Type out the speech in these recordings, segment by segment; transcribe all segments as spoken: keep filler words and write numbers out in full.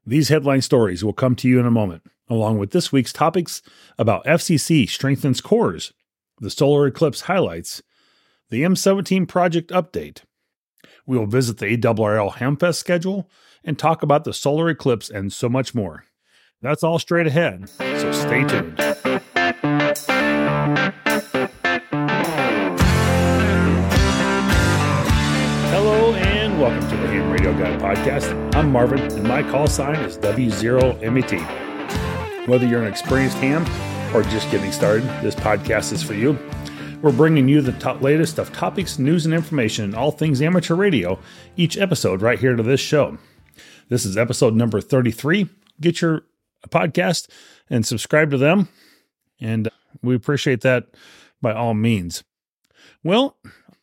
These headline stories will come to you in a moment, along with this week's topics about F C C strengthens cores, the solar eclipse highlights, the M seventeen project update. We will visit the A R R L Hamfest schedule and talk about the solar eclipse and so much more. That's all straight ahead, so stay tuned. Hello and welcome to the Ham Radio Guy podcast. I'm Marvin and my call sign is W zero M E T. Whether you're an experienced ham or just getting started, this podcast is for you. We're bringing you the top latest of topics, news, and information in all things amateur radio, each episode right here to this show. This is episode number thirty-three. Get your podcast and subscribe to them, and we appreciate that by all means. Well,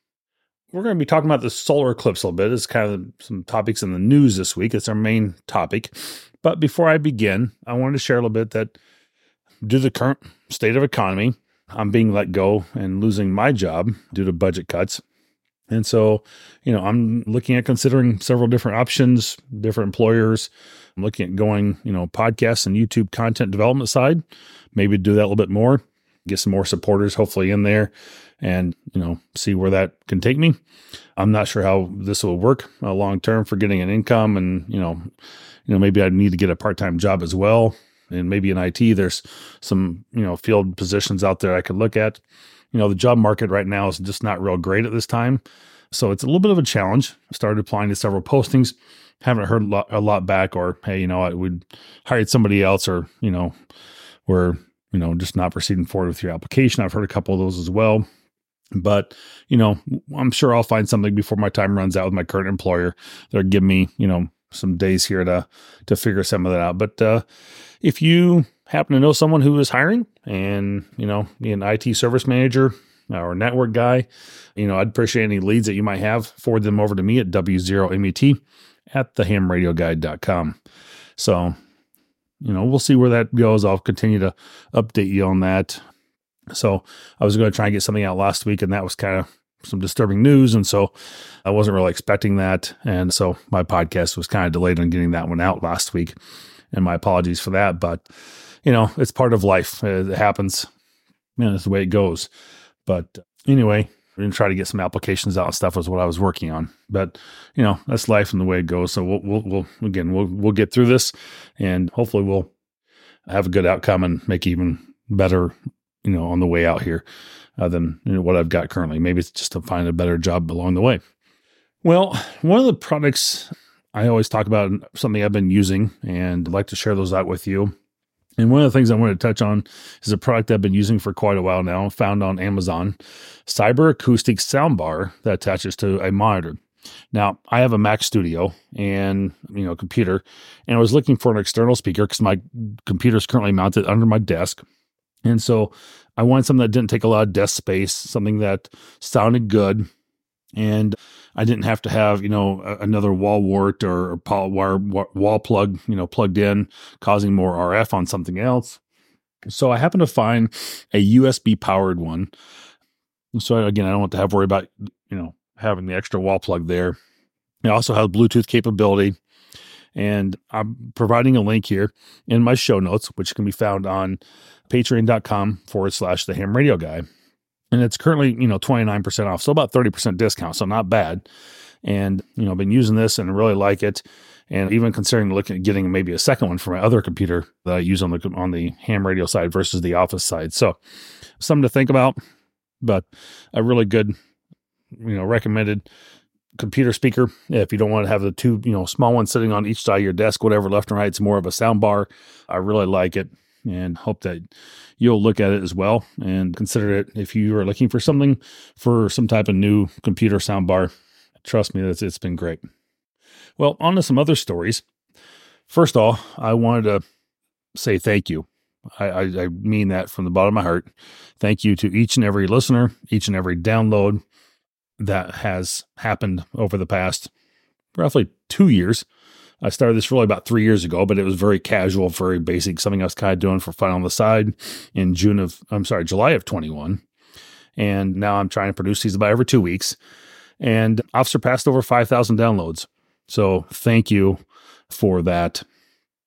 we're going to be talking about the solar eclipse a little bit. It's kind of some topics in the news this week. It's our main topic. But before I begin, I wanted to share a little bit that due to the current state of economy, I'm being let go and losing my job due to budget cuts. And so, you know, I'm looking at considering several different options, different employers. I'm looking at going, you know, podcasts and YouTube content development side, maybe do that a little bit more, get some more supporters hopefully in there and, you know, see where that can take me. I'm not sure how this will work uh, long term for getting an income and, you know, you know, maybe I need to get a part-time job as well. And maybe in I T, there's some, you know, field positions out there I could look at. You know, the job market right now is just not real great at this time. So it's a little bit of a challenge. I started applying to several postings. Haven't heard a lot, a lot back or, hey, you know, I would hire somebody else or, you know, we're, you know, just not proceeding forward with your application. I've heard a couple of those as well. But, you know, I'm sure I'll find something before my time runs out with my current employer. They'll give me, you know, some days here to, to figure some of that out. But, uh, if you happen to know someone who is hiring and, you know, be an I T service manager or network guy, you know, I'd appreciate any leads that you might have. Forward them over to me at W zero M E T at the ham radio guide dot com. So, you know, we'll see where that goes. I'll continue to update you on that. So I was going to try and get something out last week, and that was kind of some disturbing news. And so I wasn't really expecting that. And so my podcast was kind of delayed on getting that one out last week. And my apologies for that, but, you know, it's part of life. It happens. Man, it's the way it goes. But anyway, we're going to try to get some applications out and stuff was what I was working on. But, you know, that's life and the way it goes. So we'll, we'll, we'll again, we'll, we'll get through this and hopefully we'll have a good outcome and make even better, you know, on the way out here uh, than you know, what I've got currently. Maybe it's just to find a better job along the way. Well, one of the products I always talk about something I've been using and I'd like to share those out with you. And one of the things I wanted to touch on is a product I've been using for quite a while now, found on Amazon, Cyber Acoustic Soundbar that attaches to a monitor. Now, I have a Mac Studio and, you know, computer, and I was looking for an external speaker because my computer is currently mounted under my desk. And so I wanted something that didn't take a lot of desk space, something that sounded good. And I didn't have to have, you know, another wall wart or power wire wall plug, you know, plugged in, causing more R F on something else. So I happened to find a U S B powered one. So again, I don't want to have to worry about, you know, having the extra wall plug there. It also has Bluetooth capability. And I'm providing a link here in my show notes, which can be found on patreon.com forward slash the ham radio guy. And it's currently, you know, twenty-nine percent off. So about thirty percent discount. So not bad. And, you know, I've been using this and really like it. And even considering looking at getting maybe a second one for my other computer that I use on the, on the ham radio side versus the office side. So something to think about, but a really good, you know, recommended computer speaker. If you don't want to have the two, you know, small ones sitting on each side of your desk, whatever, left and right, it's more of a sound bar. I really like it. And hope that you'll look at it as well and consider it if you are looking for something for some type of new computer soundbar. Trust me, it's, it's been great. Well, on to some other stories. First of all, I wanted to say thank you. I, I, I mean that from the bottom of my heart. Thank you to each and every listener, each and every download that has happened over the past roughly two years. I started this really about three years ago, but it was very casual, very basic, something I was kind of doing for fun on the side in June of, I'm sorry, July of twenty-one. And now I'm trying to produce these about every two weeks. And I've surpassed over five thousand downloads. So thank you for that.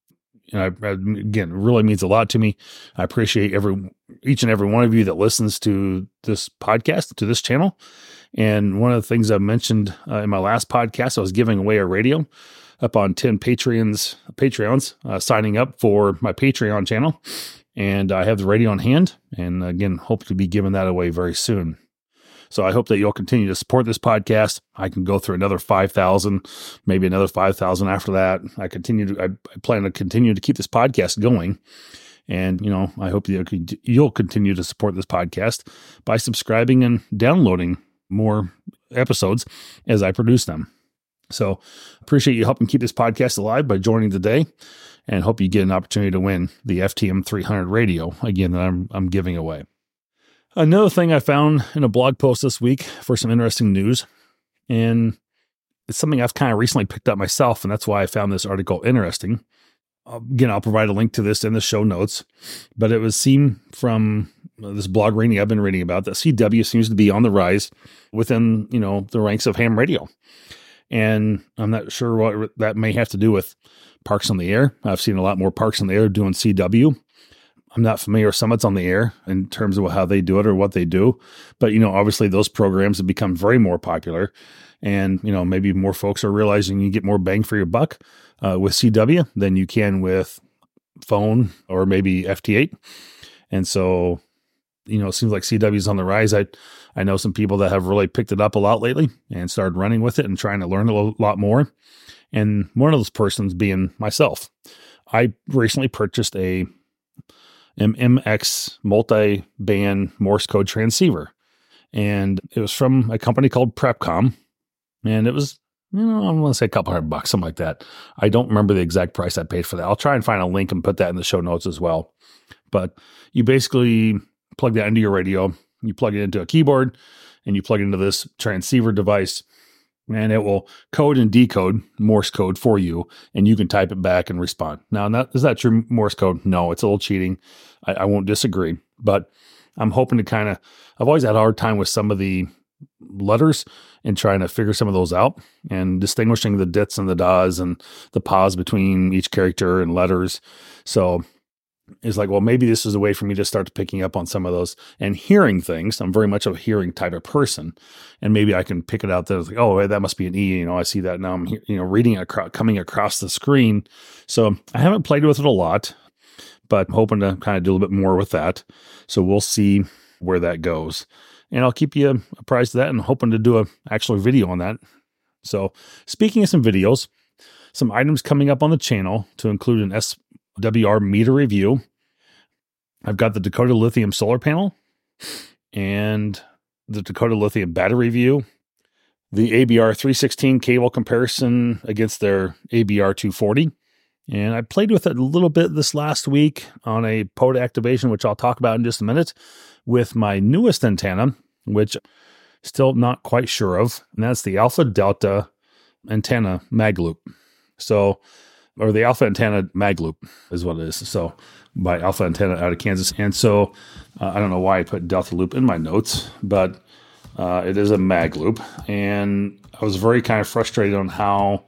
And I, again, it really means a lot to me. I appreciate every each and every one of you that listens to this podcast, to this channel. And one of the things I mentioned uh, in my last podcast, I was giving away a radio up on ten Patreons, Patreons uh, signing up for my Patreon channel. And I have the radio on hand. And again, hope to be giving that away very soon. So I hope that you'll continue to support this podcast. I can go through another five thousand, maybe another five thousand after that. I continue to, I, I plan to continue to keep this podcast going. And, you know, I hope that you'll continue to support this podcast by subscribing and downloading more episodes as I produce them. So appreciate you helping keep this podcast alive by joining today, and hope you get an opportunity to win the F T M three hundred radio, again, that I'm, I'm giving away. Another thing I found in a blog post this week for some interesting news, and it's something I've kind of recently picked up myself, and that's why I found this article interesting. Again, I'll provide a link to this in the show notes, but it was seen from this blog reading I've been reading about that C W seems to be on the rise within, you know, the ranks of ham radio. And I'm not sure what that may have to do with Parks on the Air. I've seen a lot more Parks on the Air doing C W. I'm not familiar with Summits on the Air in terms of how they do it or what they do. But, you know, obviously those programs have become very more popular. And, you know, maybe more folks are realizing you get more bang for your buck uh, with C W than you can with phone or maybe F T eight. And so, you know, it seems like C W is on the rise. I I know some people that have really picked it up a lot lately and started running with it and trying to learn a lot more. And one of those persons being myself. I recently purchased a M M X multi-band Morse code transceiver. And it was from a company called Prepcom. And it was, you know, I want to say a couple hundred bucks, something like that. I don't remember the exact price I paid for that. I'll try and find a link and put that in the show notes as well. But you basically plug that into your radio, you plug it into a keyboard, and you plug it into this transceiver device, and it will code and decode Morse code for you, and you can type it back and respond. Now, not, is that your Morse code? No, it's a little cheating. I, I won't disagree, but I'm hoping to kind of, I've always had a hard time with some of the letters and trying to figure some of those out and distinguishing the dits and the das and the pause between each character and letters. So it's like, well, maybe this is a way for me to start picking up on some of those and hearing things. I'm very much a hearing type of person, and maybe I can pick it out that it's like, oh, that must be an E. You know, I see that now. I'm you know reading it across, coming across the screen. So I haven't played with it a lot, but I'm hoping to kind of do a little bit more with that. So we'll see where that goes, and I'll keep you apprised of that, and hoping to do a actual video on that. So speaking of some videos, some items coming up on the channel to include an S W R meter review. I've got the Dakota Lithium solar panel and the Dakota Lithium battery review, the A B R three sixteen cable comparison against their A B R two forty. And I played with it a little bit this last week on a P O D activation, which I'll talk about in just a minute, with my newest antenna, which still not quite sure of, and that's the Alpha Delta antenna mag loop. So, or the Alpha Antenna Mag Loop is what it is. So by Alpha Antenna out of Kansas. And so uh, I don't know why I put Delta Loop in my notes, but uh, it is a mag loop. And I was very kind of frustrated on how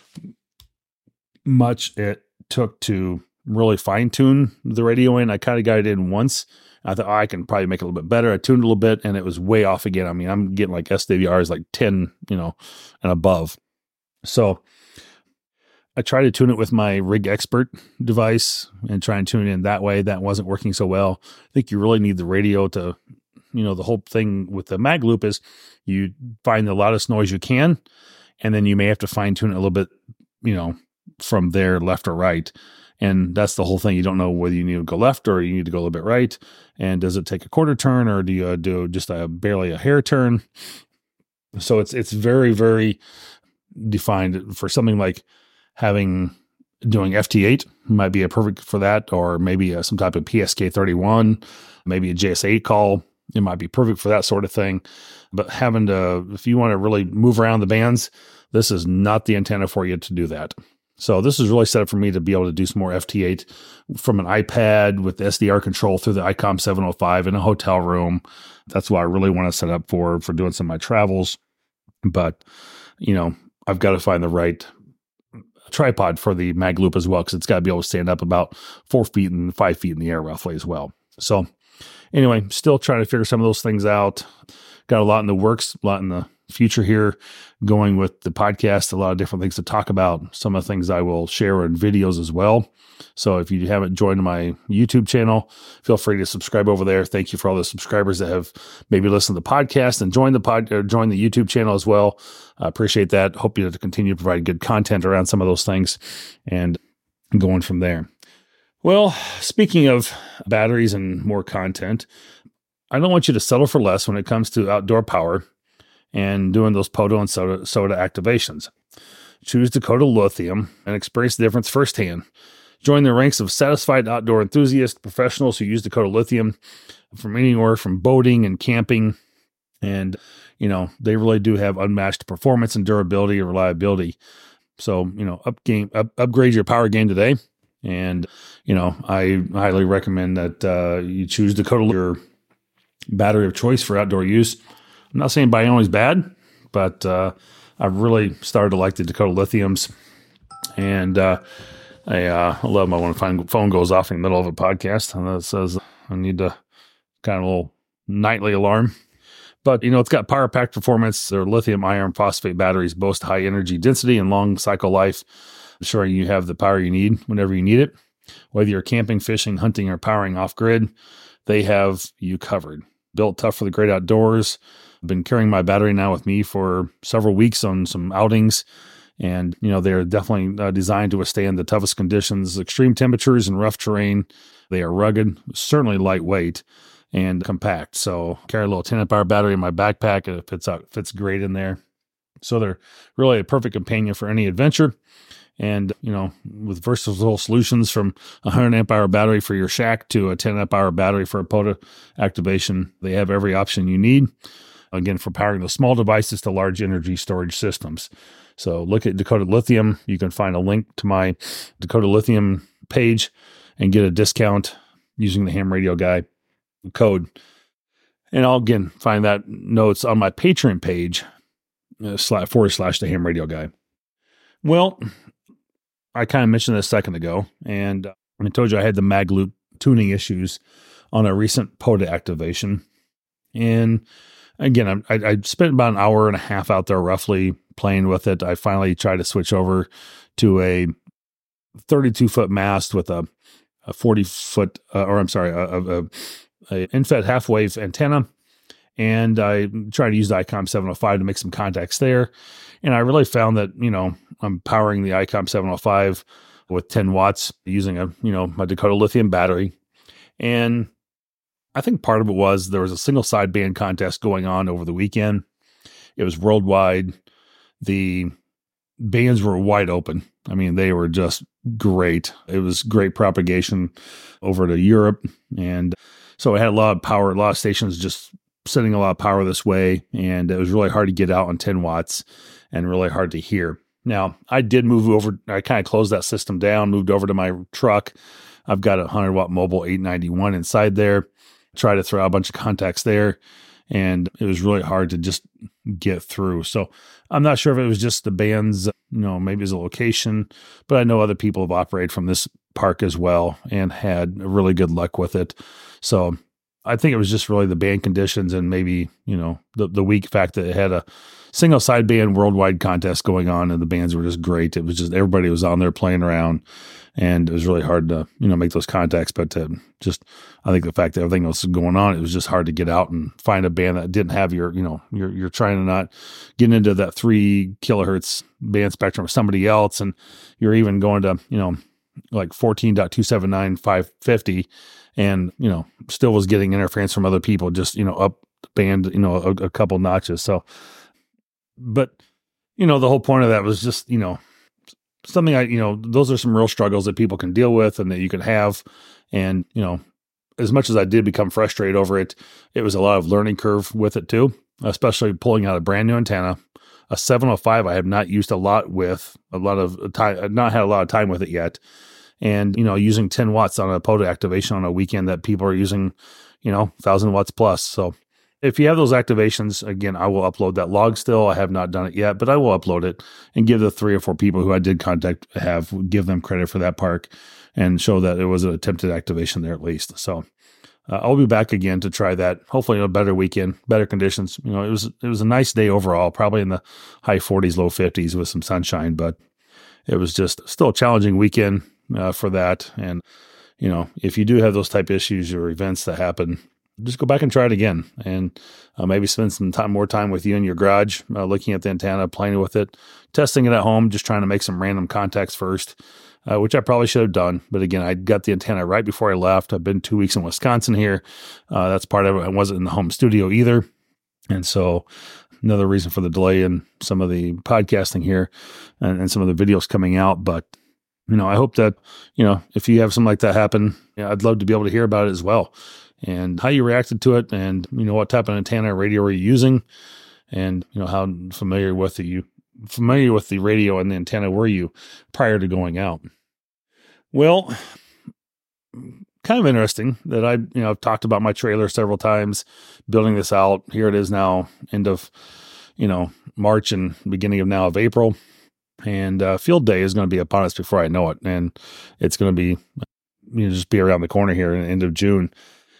much it took to really fine tune the radio in. I kind of got it in once. I thought, oh, I can probably make it a little bit better. I tuned it a little bit and it was way off again. I mean, I'm getting like S W Rs like ten, you know, and above. So I tried to tune it with my Rig Expert device and try and tune it in that way. That wasn't working so well. I think you really need the radio to, you know, the whole thing with the mag loop is you find the loudest noise you can, and then you may have to fine tune it a little bit, you know, from there, left or right. And that's the whole thing. You don't know whether you need to go left or you need to go a little bit right. And does it take a quarter turn, or do you uh, do just a barely a hair turn? So it's, it's very, very defined for something like having doing F T eight might be a perfect for that, or maybe a, some type of P S K thirty-one, maybe a J S eight call. It might be perfect for that sort of thing. But having to, if you want to really move around the bands, this is not the antenna for you to do that. So this is really set up for me to be able to do some more F T eight from an iPad with the S D R control through the ICOM seven oh five in a hotel room. That's what I really want to set up for, for doing some of my travels. But, you know, I've got to find the right tripod for the mag loop as well, because it's got to be able to stand up about four feet and five feet in the air roughly as well. So anyway, still trying to figure some of those things out. Got a lot in the works, a lot in the future here going with the podcast, a lot of different things to talk about. Some of the things I will share in videos as well. So if you haven't joined my YouTube channel, feel free to subscribe over there. Thank you for all the subscribers that have maybe listened to the podcast and joined the pod or joined the YouTube channel as well. I appreciate that. Hope you to continue to provide good content around some of those things and going from there. Well, speaking of batteries and more content, I don't want you to settle for less when it comes to outdoor power and doing those POTO and soda, soda activations. Choose Dakota Lithium and experience the difference firsthand. Join the ranks of satisfied outdoor enthusiast professionals who use Dakota Lithium from anywhere from boating and camping. And, you know, they really do have unmatched performance and durability and reliability. So, you know, up game, up, upgrade your power game today. And, you know, I highly recommend that uh, you choose Dakota, your battery of choice for outdoor use. I'm not saying Biono is bad, but uh, I've really started to like the Dakota Lithiums. And uh, I, uh, I love my when my phone goes off in the middle of a podcast and it says I need to kind of a little nightly alarm. But, you know, it's got power pack performance. Their lithium iron phosphate batteries boast high energy density and long cycle life, ensuring you have the power you need whenever you need it. Whether you're camping, fishing, hunting, or powering off grid, they have you covered. Built tough for the great outdoors. I've been carrying my battery now with me for several weeks on some outings. And, you know, they're definitely uh, designed to withstand the toughest conditions, extreme temperatures and rough terrain. They are rugged, certainly lightweight and compact. So carry a little ten amp hour battery in my backpack. It fits out, fits great in there. So they're really a perfect companion for any adventure. And, you know, with versatile solutions from a one hundred amp hour battery for your shack to a ten amp hour battery for a POTO activation, they have every option you need. Again, for powering the small devices to large energy storage systems. So look at Dakota Lithium. You can find a link to my Dakota Lithium page and get a discount using the Ham Radio Guy code. And I'll, again, find that notes on my Patreon page, uh, slash, forward slash the Ham Radio Guy. Well, I kind of mentioned this a second ago, and I told you I had the mag loop tuning issues on a recent POTO activation. And again, I, I spent about an hour and a half out there roughly playing with it. I finally tried to switch over to a thirty-two foot mast with a, a forty foot, uh, or I'm sorry, a, a, a InFET half wave antenna. And I tried to use the ICOM seven oh five to make some contacts there. And I really found that, you know, I'm powering the ICOM seven oh five with ten watts using a, you know, my Dakota Lithium battery. And I think part of it was there was a single sideband contest going on over the weekend. It was worldwide. The bands were wide open. I mean, they were just great. It was great propagation over to Europe. And so it had a lot of power, a lot of stations just sending a lot of power this way. And it was really hard to get out on ten watts and really hard to hear. Now, I did move over. I kind of closed that system down, moved over to my truck. I've got a one hundred watt mobile eight ninety-one inside there. Try to throw out a bunch of contacts there, and it was really hard to just get through. So I'm not sure if it was just the band's, you know, maybe it's a location, but I know other people have operated from this park as well and had really good luck with it. So I think it was just really the band conditions and maybe, you know, the, the weak fact that it had a single sideband worldwide contest going on and the bands were just great. It was just, everybody was on there playing around and it was really hard to, you know, make those contacts. But to just, I think the fact that everything else was going on, it was just hard to get out and find a band that didn't have your, you know, you're, you're trying to not get into that three kilohertz band spectrum of somebody else. And you're even going to, you know, like fourteen point two seven nine five fifty and, you know, still was getting interference from other people, just, you know, up the band, you know, a, a couple notches. So, but, you know, the whole point of that was just, you know, something I, you know, those are some real struggles that people can deal with and that you can have. And, you know, as much as I did become frustrated over it, it was a lot of learning curve with it too, especially pulling out a brand new antenna. A seven oh five I have not used a lot with, a lot of time, I've not had a lot of time with it yet. And, you know, using ten watts on a POTO activation on a weekend that people are using, you know, one thousand watts plus. So if you have those activations, again, I will upload that log still. I have not done it yet, but I will upload it and give the three or four people who I did contact, have give them credit for that park and show that it was an attempted activation there at least. So uh, I'll be back again to try that. Hopefully, a better weekend, better conditions. You know, it was it was a nice day overall, probably in the high forties, low fifties with some sunshine, but it was just still a challenging weekend uh, for that. And you know, if you do have those type of issues or events that happen, just go back and try it again, and uh, maybe spend some time, more time with you in your garage, uh, looking at the antenna, playing with it, testing it at home, just trying to make some random contacts first, uh, which I probably should have done. But again, I got the antenna right before I left. I've been two weeks in Wisconsin here. Uh, that's part of it. I wasn't in the home studio either. And so another reason for the delay in some of the podcasting here and, and some of the videos coming out. But you know, I hope that, you know, if you have something like that happen, you know, I'd love to be able to hear about it as well, and how you reacted to it, and, you know, what type of antenna or radio are you using, and, you know, how familiar with the, you familiar with the radio and the antenna were you prior to going out. Well, kind of interesting that I, you know, I've talked about my trailer several times, building this out. Here it is now, end of, you know, March and beginning of now of April. And uh, field day is going to be upon us before I know it. And it's going to be, you know, just be around the corner here in the end of June.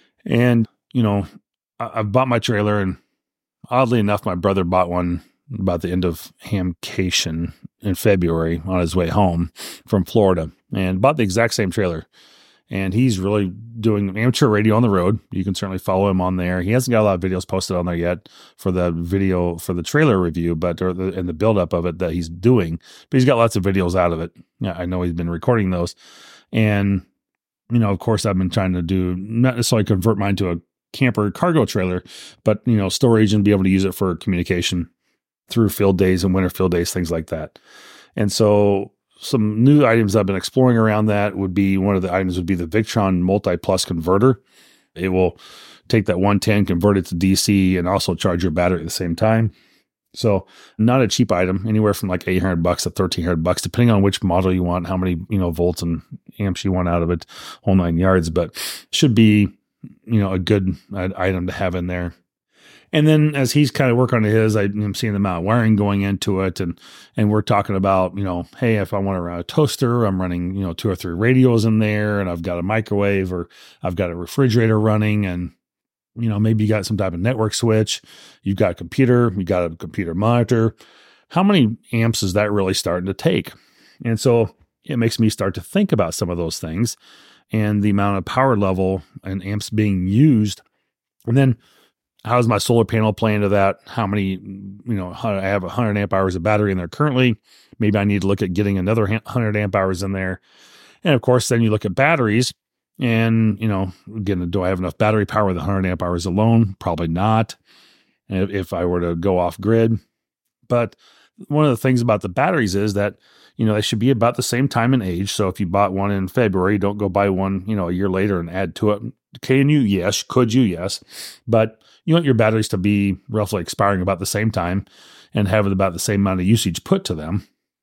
And, you know, I, I've bought my trailer, and oddly enough, my brother bought one about the end of Hamcation in February on his way home from Florida, and bought the exact same trailer. And he's really doing amateur radio on the road. You can certainly follow him on there. He hasn't got a lot of videos posted on there yet for the video for the trailer review, but or the, and the buildup of it that he's doing. But he's got lots of videos out of it. Yeah, I know he's been recording those. And, you know, of course, I've been trying to do, not necessarily convert mine to a camper cargo trailer, but, you know, storage and be able to use it for communication through field days and winter field days, things like that. And so some new items I've been exploring around that would be, one of the items would be the Victron Multi-Plus Converter. It will take that one ten, convert it to D C, and also charge your battery at the same time. So not a cheap item, anywhere from like eight hundred bucks to thirteen hundred bucks, depending on which model you want, how many, you know, volts and amps you want out of it, whole nine yards, but should be, you know, a good uh, item to have in there. And then as he's kind of working on his, I, I'm seeing the amount of wiring going into it. And, and we're talking about, you know, hey, if I want to run a toaster, I'm running, you know, two or three radios in there, and I've got a microwave, or I've got a refrigerator running, and, you know, maybe you got some type of network switch, you've got a computer, you got a computer monitor. How many amps is that really starting to take? And so it makes me start to think about some of those things and the amount of power level and amps being used. And then, how's my solar panel playing to that? How many, you know, I have one hundred amp hours of battery in there currently. Maybe I need to look at getting another one hundred amp hours in there. And of course, then you look at batteries, and, you know, again, do I have enough battery power with one hundred amp hours alone? Probably not, if, if I were to go off grid. But one of the things about the batteries is that, you know, they should be about the same time in age. So if you bought one in February, don't go buy one, you know, a year later and add to it. Can you? Yes. Could you? Yes. But you want your batteries to be roughly expiring about the same time and have about the same amount of usage put to them.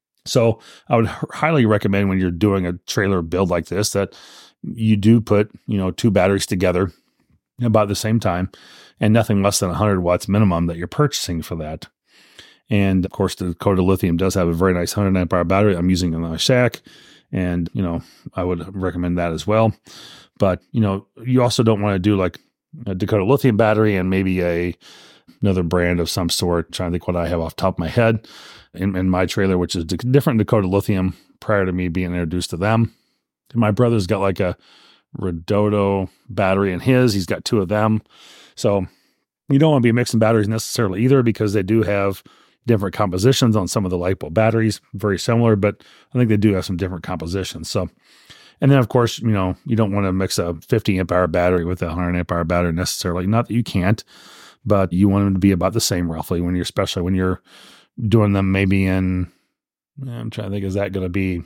So I would highly recommend, when you're doing a trailer build like this, that you do put, you know, two batteries together about the same time, and nothing less than one hundred watts minimum that you're purchasing for that. And of course, the Dakota Lithium does have a very nice one hundred amp hour battery I'm using in my shack. And, you know, I would recommend that as well. But, you know, you also don't want to do like a Dakota Lithium battery and maybe a another brand of some sort. I'm trying to think what I have off the top of my head in, in my trailer, which is different Dakota Lithium prior to me being introduced to them. And my brother's got like a Redodo battery in his. He's got two of them. So you don't want to be mixing batteries necessarily either, because they do have different compositions on some of the LiPo batteries, very similar, but I think they do have some different compositions. So, and then of course, you know, you don't want to mix a fifty amp hour battery with a one hundred amp hour battery necessarily. Not that you can't, but you want them to be about the same roughly when you're, especially when you're doing them maybe in, I'm trying to think, is that going to be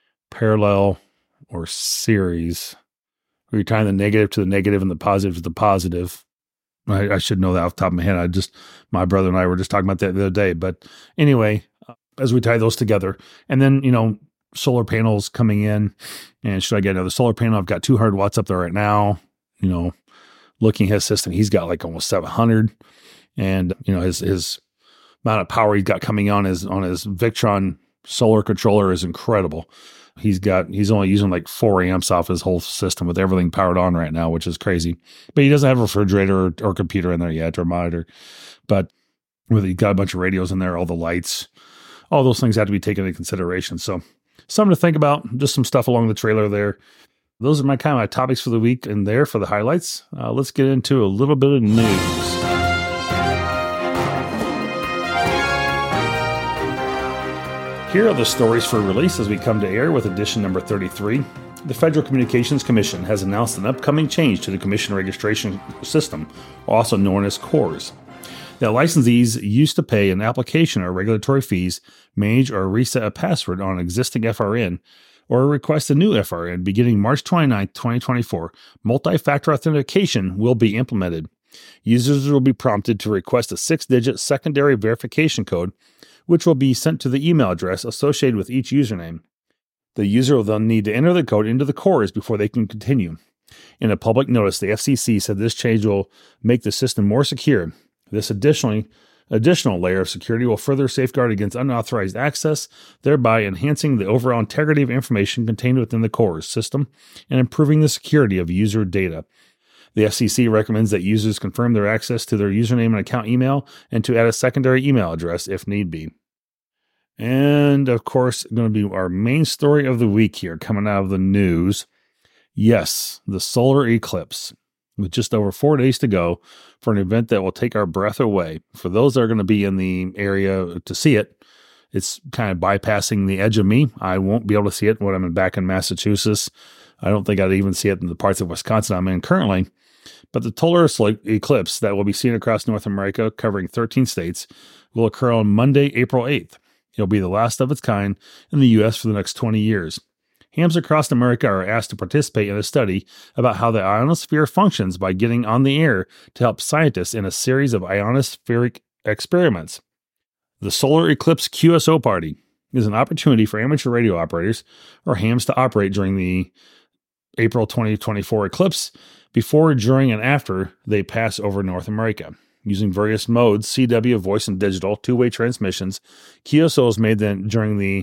parallel or series? Or you're tying the negative to the negative and the positive to the positive. I, I should know that off the top of my head. I just, my brother and I were just talking about that the other day. But anyway, as we tie those together, and then, you know, solar panels coming in, and should I get another solar panel? I've got two hundred watts up there right now. You know, looking at his system, he's got like almost seven hundred. And, you know, his his amount of power he's got coming on his on his Victron solar controller is incredible. He's got he's only using like four amps off his whole system with everything powered on right now, which is crazy. But he doesn't have a refrigerator or, or computer in there yet or monitor. But with he's got a bunch of radios in there, all the lights, all those things have to be taken into consideration. So something to think about, just some stuff along the trailer there. Those are my kind of my topics for the week and there for the highlights. Uh, let's get into a little bit of news. Here are the stories for release as we come to air with edition number thirty-three. The Federal Communications Commission has announced an upcoming change to the commission registration system, also known as C O R S. Now, licensees used to pay an application or regulatory fees, manage or reset a password on an existing F R N, or request a new F R N beginning March twenty-ninth, twenty twenty-four. Multi-factor authentication will be implemented. Users will be prompted to request a six-digit secondary verification code, which will be sent to the email address associated with each username. The user will then need to enter the code into the C O R S before they can continue. In a public notice, the F C C said this change will make the system more secure. This additionally, additional layer of security will further safeguard against unauthorized access, thereby enhancing the overall integrity of information contained within the C O R S system and improving the security of user data. The F C C recommends that users confirm their access to their username and account email and to add a secondary email address if need be. And, of course, going to be our main story of the week here coming out of the news. Yes, the solar eclipse, with just over four days to go for an event that will take our breath away. For those that are going to be in the area to see it, it's kind of bypassing the edge of me. I won't be able to see it when I'm back in Massachusetts. I don't think I'd even see it in the parts of Wisconsin I'm in currently. But the total eclipse that will be seen across North America, covering thirteen states, will occur on Monday, April eighth. It'll be the last of its kind in the U S for the next twenty years. Hams across America are asked to participate in a study about how the ionosphere functions by getting on the air to help scientists in a series of ionospheric experiments. The Solar Eclipse Q S O Party is an opportunity for amateur radio operators or hams to operate during the April twenty twenty-four eclipse before, during, and after they pass over North America. Using various modes, C W, voice, and digital, two-way transmissions, Q S Os made then during the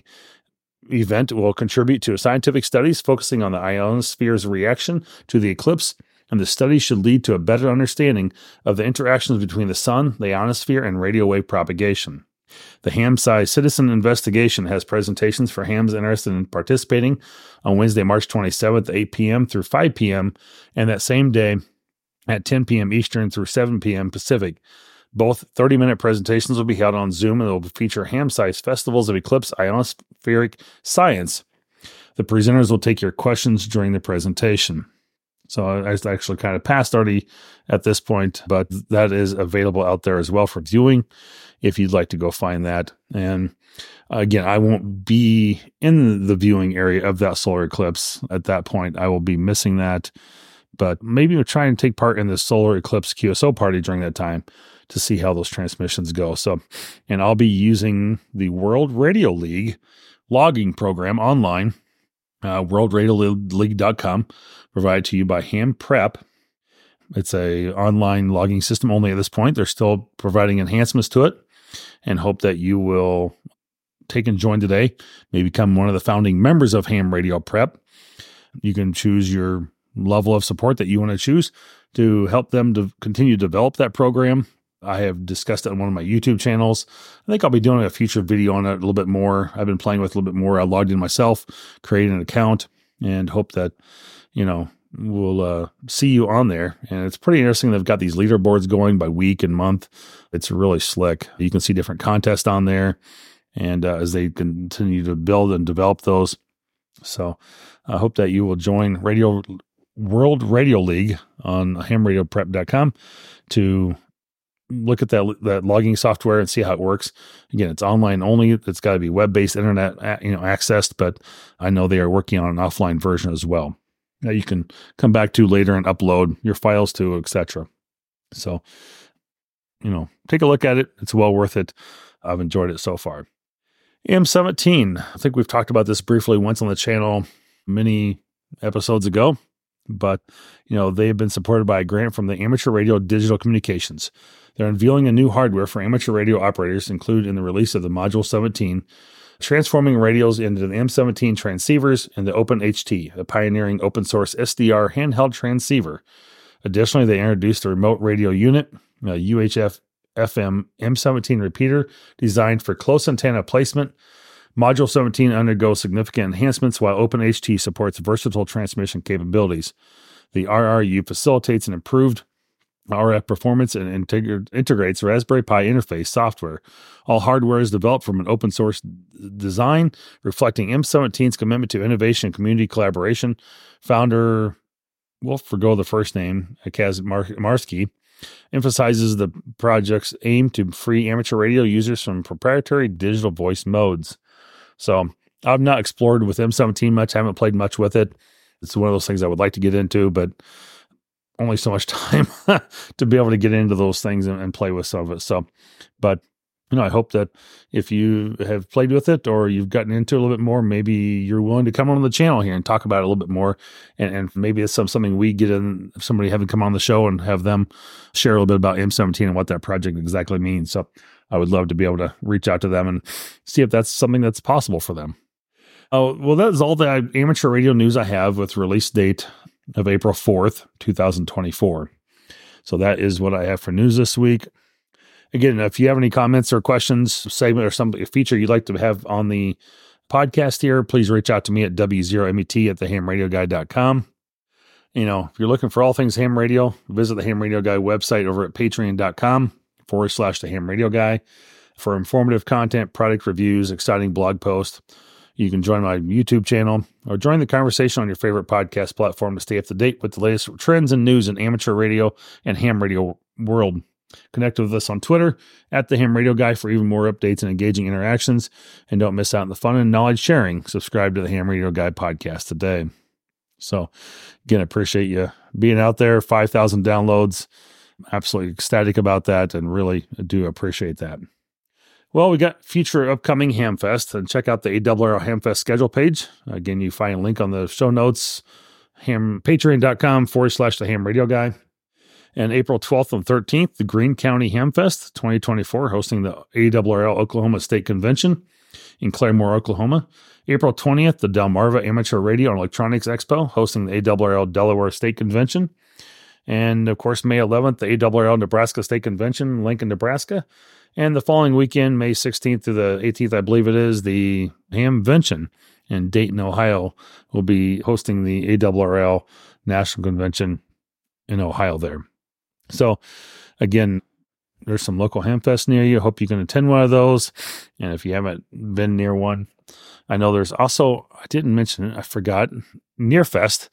event will contribute to scientific studies focusing on the ionosphere's reaction to the eclipse, and the study should lead to a better understanding of the interactions between the sun, the ionosphere, and radio wave propagation. The Ham-Size Citizen Investigation has presentations for hams interested in participating on Wednesday, March twenty-seventh at eight p.m. through five p.m., and that same day at ten p.m. Eastern through seven p.m. Pacific. Both thirty-minute presentations will be held on Zoom, and they will feature ham-sized festivals of eclipse ionospheric science. The presenters will take your questions during the presentation. So I actually kind of passed already at this point, but that is available out there as well for viewing if you'd like to go find that. And again, I won't be in the viewing area of that solar eclipse at that point. I will be missing that, but maybe we'll try and take part in the solar eclipse Q S O party during that time to see how those transmissions go. So, and I'll be using the World Radio League logging program online, uh, world radio league dot com, provided to you by Ham Prep. It's a online logging system only at this point. They're still providing enhancements to it, and hope that you will take and join today. Maybe become one of the founding members of Ham Radio Prep. You can choose your level of support that you want to choose to help them to continue to develop that program. I have discussed it on one of my YouTube channels. I think I'll be doing a future video on it a little bit more. I've been playing with it a little bit more. I logged in myself, created an account, and hope that, you know, we'll uh, see you on there. And it's pretty interesting. They've got these leaderboards going by week and month. It's really slick. You can see different contests on there, and uh, as they continue to build and develop those. So I hope that you will join Radio World Radio League on ham radio prep dot com to look at that that logging software and see how it works. Again, it's online only. It's got to be web-based internet, you know, accessed, but I know they are working on an offline version as well that you can come back to later and upload your files to, et cetera. So, you know, take a look at it. It's well worth it. I've enjoyed it so far. M seventeen. I think we've talked about this briefly once on the channel many episodes ago. but, you know, they've been supported by a grant from the Amateur Radio Digital Communications. They're unveiling a new hardware for amateur radio operators, included in the release of the Module seventeen, transforming radios into the M seventeen transceivers and the Open H T, a pioneering open-source S D R handheld transceiver. Additionally, they introduced a remote radio unit, a U H F F M M seventeen repeater designed for close antenna placement. Module seventeen undergoes significant enhancements, while Open H T supports versatile transmission capabilities. The R R U facilitates an improved R F performance and integ- integrates Raspberry Pi interface software. All hardware is developed from an open source design, reflecting M seventeen's commitment to innovation and community collaboration. Founder, we'll forgo the first name, Kaz Mar- Marsky, emphasizes the project's aim to free amateur radio users from proprietary digital voice modes. So I've not explored with M seventeen much. I haven't played much with it. It's one of those things I would like to get into, but only so much time to be able to get into those things and, and play with some of it. So, but, you know, I hope that if you have played with it or you've gotten into it a little bit more, maybe you're willing to come on the channel here and talk about it a little bit more. And, and maybe it's some, something we get in, somebody having come on the show and have them share a little bit about M seventeen and what that project exactly means. So I would love to be able to reach out to them and see if that's something that's possible for them. Oh, well, that is all the amateur radio news I have with release date of April fourth, twenty twenty-four. So that is what I have for news this week. Again, if you have any comments or questions, segment or some a feature you'd like to have on the podcast here, please reach out to me at W zero M E T at the ham radio guy dot com. You know, if you're looking for all things ham radio, visit the Ham Radio Guy website over at patreon.com forward slash the ham radio guy for informative content, product reviews, exciting blog posts. You can join my YouTube channel or join the conversation on your favorite podcast platform to stay up to date with the latest trends and news in amateur radio and ham radio world. Connect with us on Twitter at the Ham Radio Guy for even more updates and engaging interactions. And don't miss out on the fun and knowledge sharing. Subscribe to the Ham Radio Guy podcast today. So again, I appreciate you being out there. five thousand downloads. Absolutely ecstatic about that and really do appreciate that. Well, we got future upcoming HamFest, and check out the A R L HamFest schedule page. Again, you find a link on the show notes, ham, patreon.com forward slash the Ham Radio Guy. And April twelfth and thirteenth, the Greene County HamFest twenty twenty-four, hosting the A R L Oklahoma State Convention in Claremore, Oklahoma. April twentieth, the Delmarva Amateur Radio and Electronics Expo, hosting the A R L Delaware State Convention. And, of course, May eleventh, the A R L Nebraska State Convention, Lincoln, Nebraska. And the following weekend, May sixteenth to the eighteenth, I believe it is, the Hamvention in Dayton, Ohio, will be hosting the A R L National Convention in Ohio there. So, again, there's some local HamFest near you. I hope you can attend one of those. And if you haven't been near one, I know there's also, I didn't mention it, I forgot, Nearfest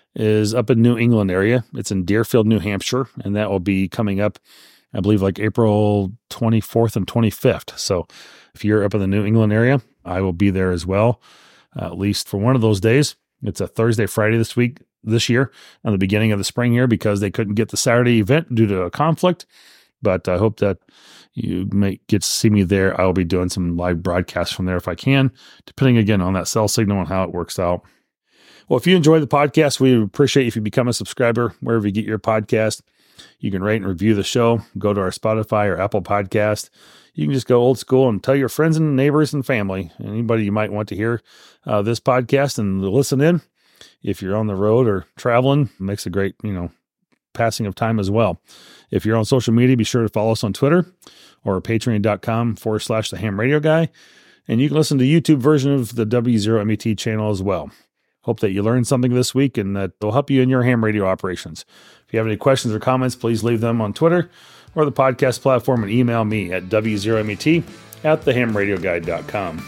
is up in New England area. It's in Deerfield, New Hampshire, and that will be coming up, I believe, like April twenty-fourth and twenty-fifth. So if you're up in the New England area, I will be there as well, uh, at least for one of those days. It's a Thursday, Friday this week, this year, on the beginning of the spring here, because they couldn't get the Saturday event due to a conflict. But I hope that you may get to see me there. I'll be doing some live broadcasts from there if I can, depending again on that cell signal and how it works out. Well, if you enjoy the podcast, we appreciate if you become a subscriber wherever you get your podcast. You can rate and review the show. Go to our Spotify or Apple podcast. You can just go old school and tell your friends and neighbors and family, anybody you might want to hear uh, this podcast and listen in. If you're on the road or traveling, it makes a great, you know, passing of time as well. If you're on social media, be sure to follow us on Twitter or patreon.com forward slash the Ham Radio Guy. And you can listen to the YouTube version of the W zero M E T channel as well. Hope that you learned something this week and that will help you in your ham radio operations. If you have any questions or comments, please leave them on Twitter or the podcast platform and email me at W zero M E T at the ham radio guy dot com.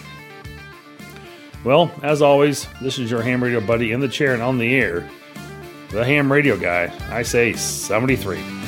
Well, as always, this is your ham radio buddy in the chair and on the air, the Ham Radio Guy. I say seventy-three.